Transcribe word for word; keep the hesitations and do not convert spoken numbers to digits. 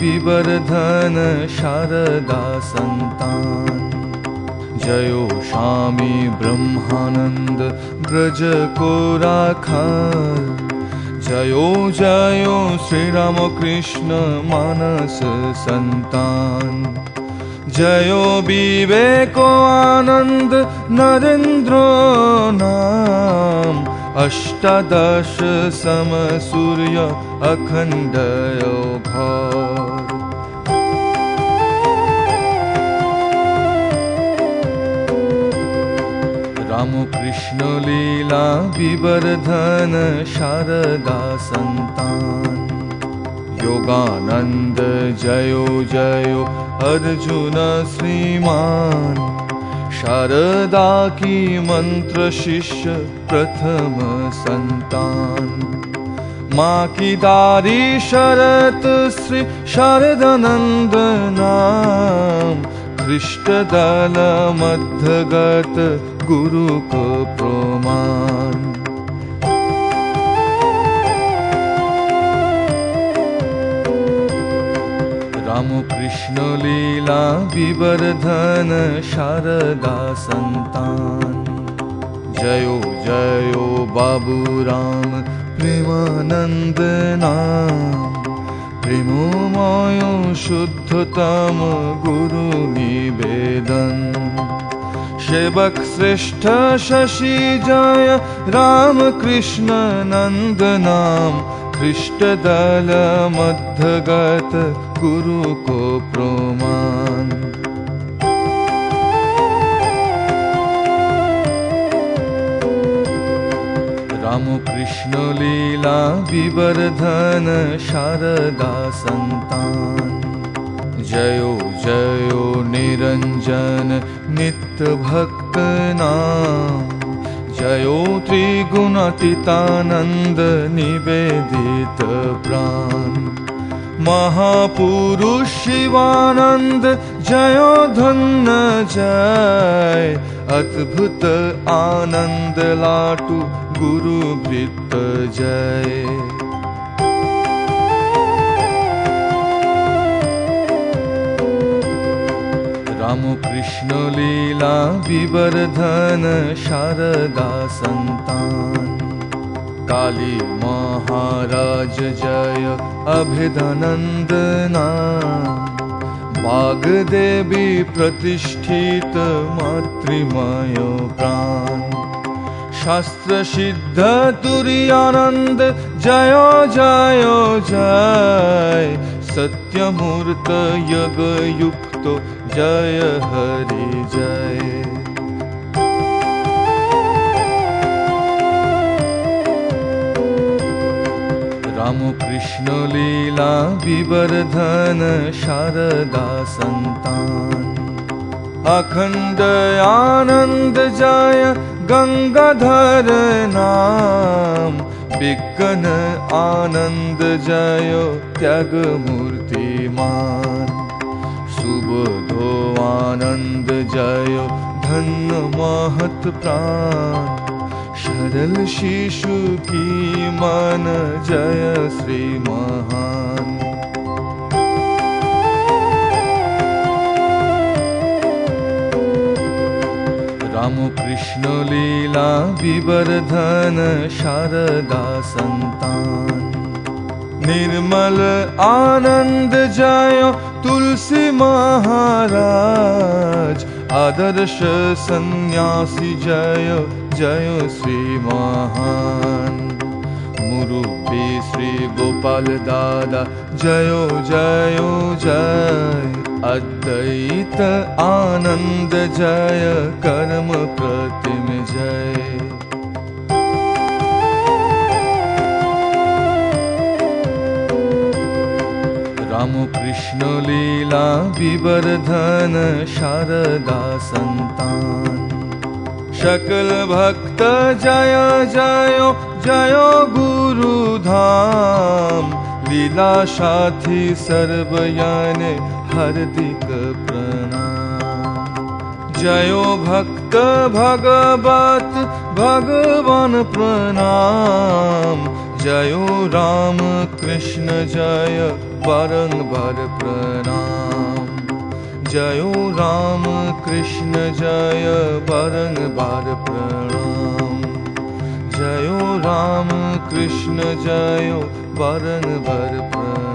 विवर्धन शारदा संतान। जयो स्वामी ब्रह्मानंद ब्रज को राखाल। जयो जयो श्री राम कृष्ण मानस संतान। जयो विवेको आनंद नरेंद्र नाम। अष्टादश सम सूर्य अखंड घोर। राम कृष्ण लीला विवर्धन शारदा संतान। योगानंद जयो जयो अर्जुन श्रीमान। शारदा की मंत्र शिष्य प्रथम संतान। माँ की दारी शरत श्री शारदानंद नाम। कृष्ण दल मध्यगत गुरु को प्रमाण। राम कृष्ण लीला विवर्धन शारदा संतान। जयो जयो बाबू राम प्रेमानंद नाम। प्रेममय शुद्धतम गुरु निवेदन। सेवक श्रेष्ठ शशि जय राम कृष्ण नंद नाम। कृष्ण दल मध्यगत गुरु को प्रमाण। राम कृष्ण लीला विवर्धन शारदा संतान। जयो जयो निरंजन नित्य भक्त नाम। जयो त्रिगुणातीतानंद निवेदित प्राण। महापुरुष शिवानंद जयो धन्य जय। अद्भुत आनंद लाटू गुरु वृत्त जय। राम कृष्ण लीला विवर्धन शारदा संतान। काली महाराज जय अभेदानंद नाम। वाग्देवी प्रतिष्ठित मातृमय प्राण। शास्त्र सिद्ध तुरीयानंद जयो जयो जय। सत्यमूर्त यग युक्तो जय हरि जय। राम कृष्ण लीला विवर्धन शारदा संतान। अखंड आनंद जय गंगाधर नाम। विघ्न आनंद जय त्याग मूर्तिमान। सुबोधो आनंद जय धन्य महत प्राण। सरल शिशु की मन जय श्री महान। राम कृष्ण लीला विवर्धन शारदा संतान। निर्मल आनंद जय तुलसी महाराज। आदर्श सन्यासी जय जय श्री महान। मुरुबी श्री गोपाल दादा जयो जयो जय। अद्वैत आनंद जय कर्म प्रतिम जय। राम कृष्ण लीला विवर्धन शारदा संतान। सकल भक्त जय जय जय गुरु धाम। लीला साथी सर्वयान हार्दिक प्रणाम। जयो भक्त भगवत भगवान प्रणाम। जयो राम कृष्ण जय बारंबार प्रणाम। जयो राम कृष्ण जय बारंबार प्रणाम। जयो राम कृष्ण जयो बारंबार प्रणाम।